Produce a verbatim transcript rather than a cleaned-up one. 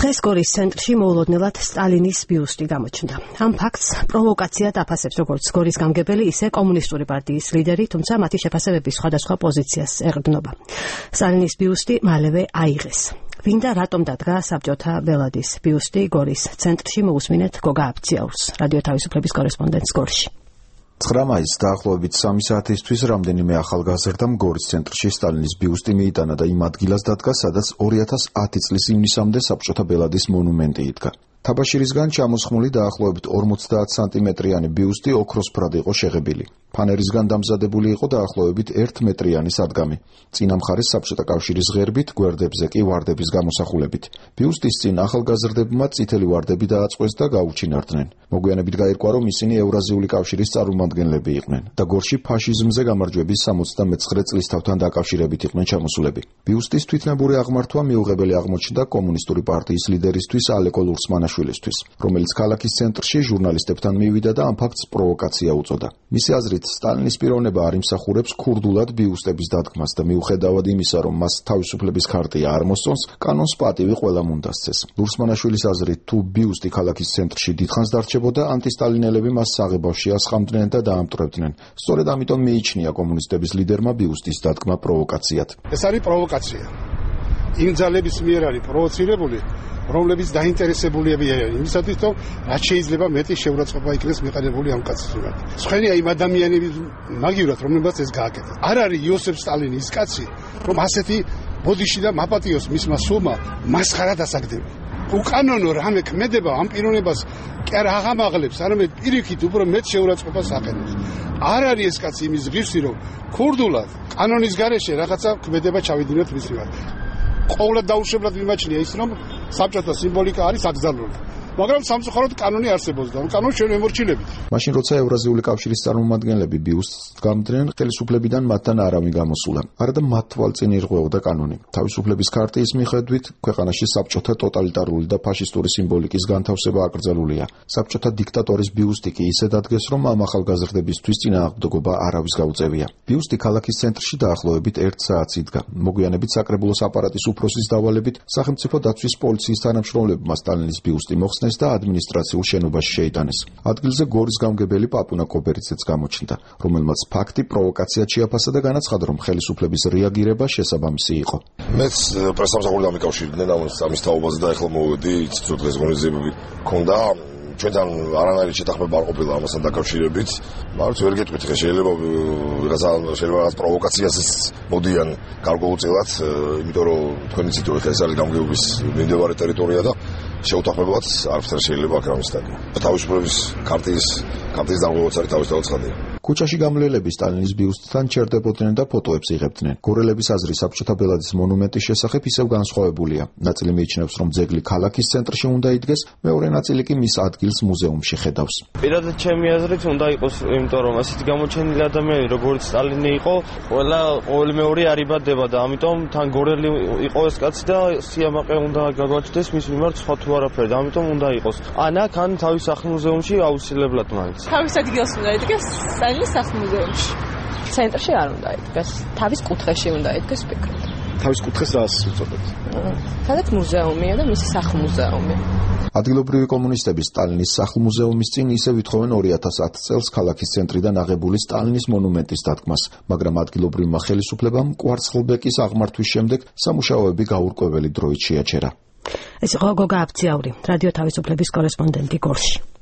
დღეს გორის ცენტრში მოულოდნელად სტალინის ბიუსტი გამოჩნდა. ამ ფაქტს პროვოკაციად აფასებს როგორც გორის გამგებელი, ისე კომუნისტური პარტიის ლიდერი, თუმცა მათი შეფასებების სხვადასხვა პოზიციას ეყრდნობა. სტალინის ბიუსტი მალევე აიღეს. ვინ და რატომ დადგა საბჭოთა ბელადის ბიუსტი გორის ცენტრში, მოусმინეთ გოგა აფციაურს, რადიო თავისუფლების კორესპონდენტს გორში. ცხრა მაისს დაახლოებით სამი საათისთვის რამდენიმე ახალგაზრდამ გორის ცენტრში სტალინის ბიუსტი მიიტანა და იმ ადგილას დადგა, სადაც ორი ათას ათი წლის ივნისამდე საბჭოთა ბელადის მონუმენტი იდგა. თაბაშირისგან ჩამოსხმული დაახლოებით ორმოცდაათ სანტიმეტრიანი ბიუსტი ოქროსფრად იყო შეღებილი. ფანერისგან დამზადებული იყო დაახლოებით ერთ მეტრიანი სადგამი. წინა მხარეს საბჭოთა კავშირის ღერბით, გვერდებზე კი ვარდების გამოსახულებით. ბიუსტის წინ ახალგაზრდებმა წითელი ვარდები დააწყვეს და გაუჩინარდნენ. მოგვიანებით გაირკვა, რომ ისინი ევრაზიული კავშირის წარმომადგენლები იყვნენ და გორში ფაშიზმზე გამარჯვების სამოცდამეცხრე წლისთავთან დაკავშირებით იყვნენ ჩამოსულები. ბიუსტის თვითნებური აღმართვა მიუღებელი აღმოჩნდა კომუნისტური პარტიის ლიდერისთვის ალეკო ლურსმანაშვილისთვის, რომელიც ქალაქის ცენტრში ჟურნალისტებთან მივიდა და ამ ფაქტს პროვოკაცია უწოდა. მისი აზრით, სტალინის პიროვნება არ იმსახურებს ქურდულად ბიუსტების დადგმას და მიუხედავად იმისა, რომ მას თავისუფლების ქარტია არ მოსწონს, კანონს პატივი ყველამ უნდა სცეს. ლურსმანაშვილის აზრით, თუ ბიუსტი ქალაქის ცენტრში დიდხანს დარჩებოდა, ანტისტალინელები მას საღებავში ასხამდნენ და დაამტვრევდნენ. სწორედ ამიტომ მიიჩნია კომუნისტების ლიდერმა ბიუსტის დადგმა პროვოკაციად. ეს არის პროვოკაცია. იმ ძალების მიერ არის პროვოცირებული, რომლებიც დაინტერესებულიები არიან იმისათვის, რომ რაც შეიძლება მეტი შეურაცხყოფა იქნეს მეყენებული ამ კაცის მიმართ. სხვენია იმ ადამიანების მაგივრად, რომლებსაც ეს გააკეთა. არ არის იოსებ სტალინი ის კაცი, რომ ასეთი ბოდიში და მაპატიოს მისმა სულმა მასხარა დასაგდები. უკანონო რამე ქმედება ამ პიროვნებას კი არ აღამაღლებს, არამედ პირიქით უფრო მეტ შეურაცხყოფას აყენებს. არ არის ეს კაცი იმის ღირსი, რომ ქურდულად კანონის გარეშე რაღაცა ქმედება ჩავიდინოთ მის მიმართ. ყოველად დაუშვებლად მიმაჩნია ის, რომ საბჭოთა სიმბოლიკა არის აკრძალული. მაგრამ სამწუხაროდ კანონი არსებობს და კანონს ჩვენ ვემორჩილებით. მაშინ როცა ევრაზიული კავშირის წარმომადგენლები ბიუსტს გამდნენ, ხელისუფლებიდან მათთან არავინ გამოსულა. არადა მათ თვალწინ ირღვეოდა კანონი. თავისუფლების ქარტიის მიხედვით ქვეყანაში საბჭოთა ტოტალიტარული და ფაშისტური სიმბოლიკის განთავსება აკრძალულია. საბჭოთა დიქტატორის ბიუსტი კი ისე დადგეს, რომ ამ ახალგაზრდებისთვის წინააღმდეგობა არავის გაუწევია. ბიუსტი ქალაქის ცენტრში დაახლოებით ერთ საათს იდგა. მოგვიანებით საკრებულოს აპარატის უფროსის დავალებით სახელმწიფო დაცვის პოლიციის თანამშრომლებმა სტალინის ბიუსტი მოხსნეს და ადმინისტრაციულ შენობაში შეიტანეს. ადგილზე გორის გამგებელი პაპუნა კობერიძეც გამოჩნდა, რომელმაც ფაქტი პროვოკაციად შეაფასა და განაცხადა, რომ ხელისუფლების რეაგირება შესაბამისი იყო. მეც პრესამსახური დამიკავშირდნენ ამის თაობაზე და ეხლა მოვედი, იცით რომ დღეს ღონისძიებები ჰქონდა. ჩვენთან არანაირი შეთანხმება არ ყოფილა ამასთან დაკავშირებით. მაგრამ ვერ გეტყვით, ხე შეიძლება რაღაცა შეიძლება რაღაც პროვოკაციასაც მოდიან გარკვეულწილად, იმიტომ რომ თქვენ იცით რომ ეს არის გამგეობის მიმდებარე ტერიტორია და შეუთანხმებლად არაფერ შეიძლება აქ რამის დაგება. თავისუფლების ქარტიის ქარტიის დამღებაც არის თავისთავად ცხადია. ქუჩაში გამლელები სტალინის ბიუსტთან ჩერდებოდნენ და ფოტოებს იღებდნენ. გორელების აზრი საბჭოთა ბელადის მონუმენტის შესახებ ისევ განსხვავებულია. ნაწილი მიიჩნევს, რომ ძეგლი ქალაქის ცენტრში უნდა იდგეს, მეორე ნაწილი კი მის ადგილს მუზეუმში ხედავს. პირადად ჩემი აზრით უნდა იყოს, იმიტომ რომ ასეთი გამოჩენილი ადამიანი როგორც სტალინი იყო, ყველა ყოველი მეორე არ იბადება და ამიტომ თან გორელი იყო ეს კაცი და სიამაყე უნდა გაგვაჩნდეს მის მიმართ სხვა თუ არაფერი და ამიტომ უნდა იყოს. ან აქ ან თავის სახლ-მუზეუმში აუცილებლად მაინც. თავის ადგილს უნდა იდგეს სტალინის სახლ-მუზეუმში. ცენტრში არ უნდა იდგეს, თავის კუთხეში უნდა იდგეს ფიქრობ. თავის კუთხეს რას უწოდებთ? სადაც მუზეუმია და მისი სახლ-მუზეუმი. ადგილობრივი კომუნისტები სტალინის სახლ-მუზეუმის წინ ისე ვითხოვენ ორი ათას ათი წელს ქალაქის ცენტრიდან აღებული სტალინის მონუმენტის დადგმას, მაგრამ ადგილობრივმა ხელისუფლებამ კვარცხლბეკის აღმართვის შემდეგ სამუშაოები გაურკვეველი დროით შეაჩერა. ეს იყო გოგა აფციაური, რადიო თავისუფლების კორესპონდენტი გორში.